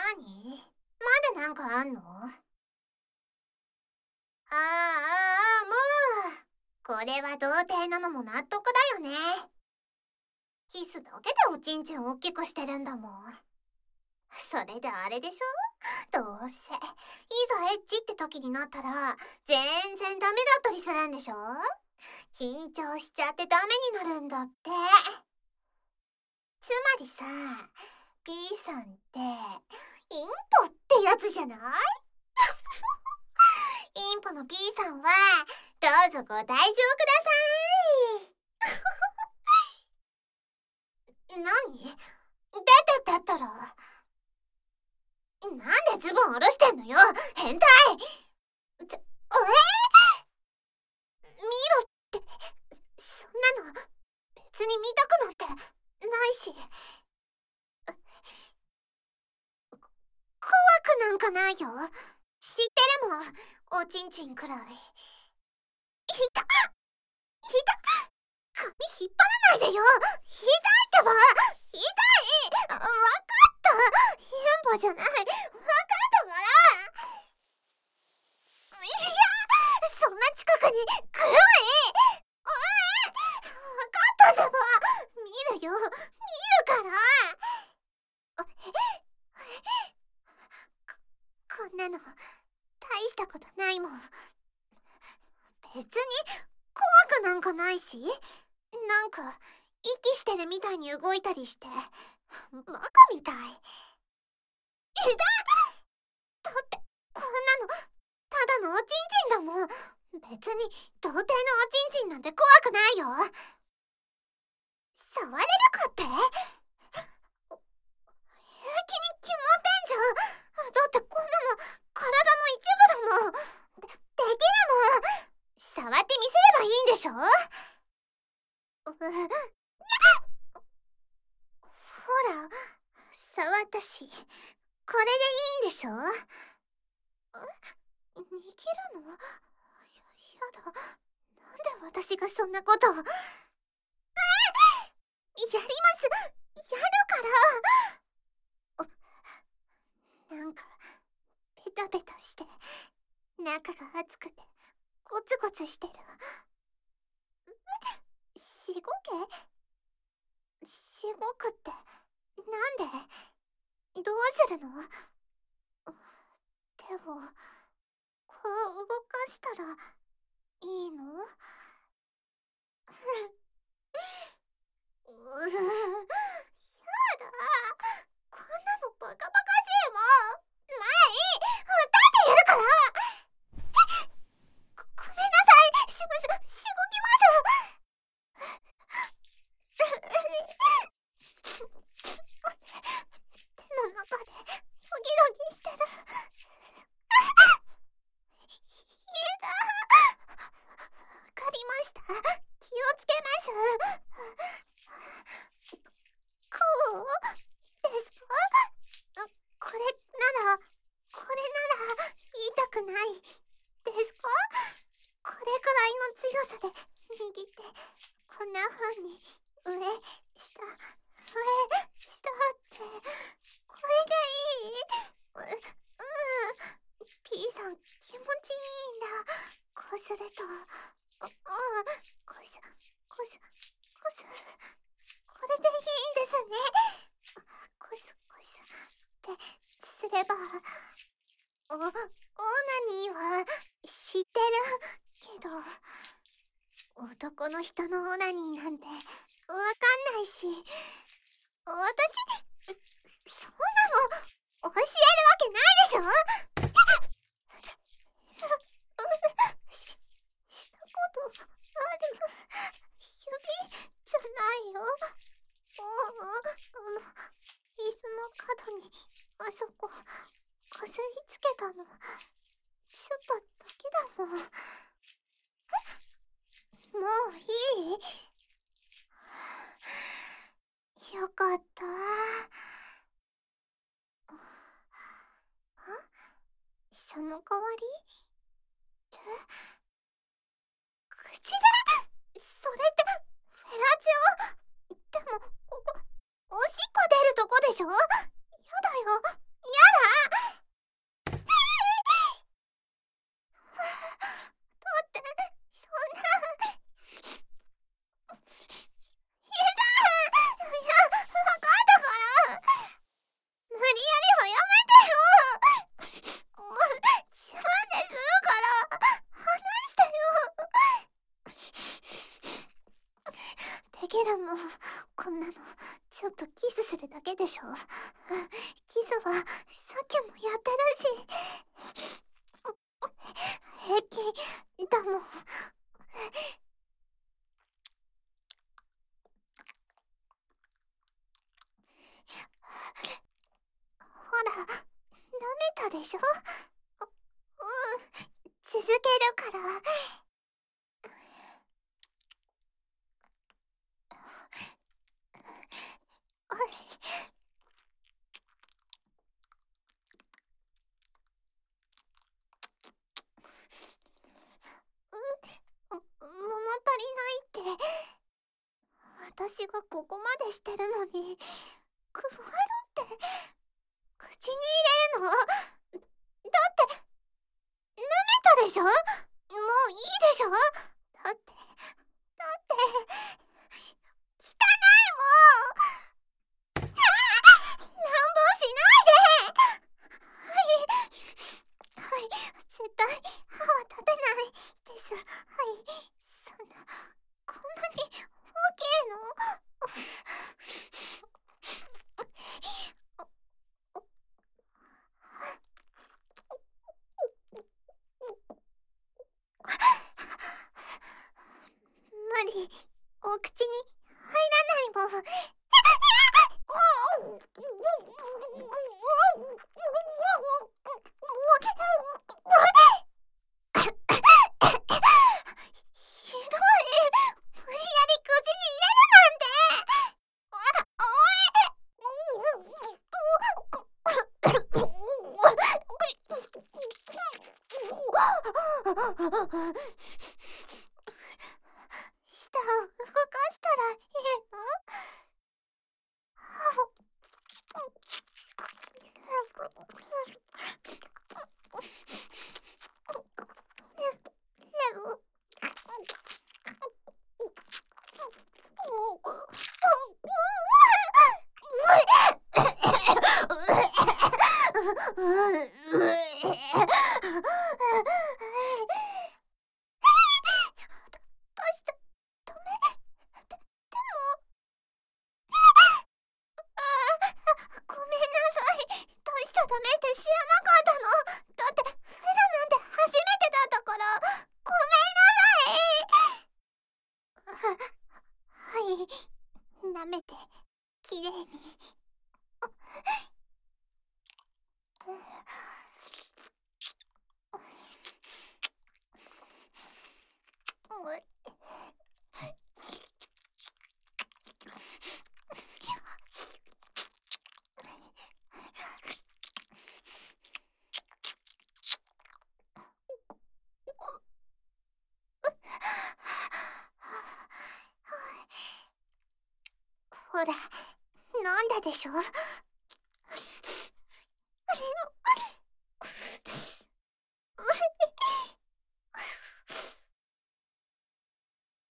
に？まだなんかあんの？もう。これは童貞なのも納得だよね。キスだけでおちんちん大きくしてるんだもん。それであれでしょ？どうせ、いざエッチって時になったら、全然ダメだったりするんでしょ？緊張しちゃってダメになるんだって。つまりさ、P さんって、インポってやつじゃない？インポの P さんは、どうぞご退場ください。何？出てってったら。なんでズボン下ろしてんのよ、変態！見ろって、そんなの、別に見たくなんてないし。怖くなんかないよ。知ってるもん、おちんちんくらい。ひた髪引っ張らないでよ。痛いってば。痛い。わかった。変歩じゃない。わかったから。いや、そんな近くに黒い。わかったってば。見るよ。見るから。こんなの大したことないもん。別に怖くなんかないし、なんか息してるみたいに動いたりして、バカみたい。痛っ！だってこんなのただのおちんちんだもん。別に童貞のおちんちんなんて怖くないよ。触れるかって？平気に決まってんじゃん。だってこんなの体の一部だもん。できるもん。触ってみせればいいんでしょ？ほら、触ったし、これでいいんでしょ？逃げるの？やだ。なんで私がそんなことを。やります。やるから。なんか、ペタペタして、中が熱くて、ゴツゴツしてる。しごけ？しごくって、なんで？どうするの？手を、こう動かしたら、いいの？やだ。こんなのバカバカしいもん。まあいい。立ってやるから。ごめんなさい。しごきます。手の中でドギドギしてる。だ。わかりました。気をつけます。こうですか？これなら痛くないですか？これくらいの強さで握って、こんな風に上、下、下って、これでいい？P さん気持ちいいんだ。こうすると、こす、こす、こす、これでいいんですね。こすこすってすれば、オナニーは知ってるけど、男の人のオナニーなんてわかんないし、私、そんなの教えるわけないでしょ？したことある。指じゃないよ。椅子の角にあそここすりつけたのちょっとだけだもん。もういい？よかった。その代わりって口で？それってフェラチオ？でもここおしっこ出るとこでしょ？やだよ。やだ。 とキスするだけでしょ。キスはさっきもやってるし、平気だもん。ほら、舐めたでしょ。続けるから。物足りないって。私がここまでしてるのに、加えろって、口に入れるの？だって、舐めたでしょ？もういいでしょ？だって、汚いもん！乱暴しないで！はい、絶対歯は立てないです。はい、そんな、こんなに大きいの？無理、お口に入らないもん。ひどい。無理やり口に入れるなんて。舌を動かしたらいいの？ごめんなさい。出しちゃダメって知らなかったの。だってフェラなんて初めてだったから。ごめんなさい。はい、舐めてきれいに。ほら、飲んだでしょ。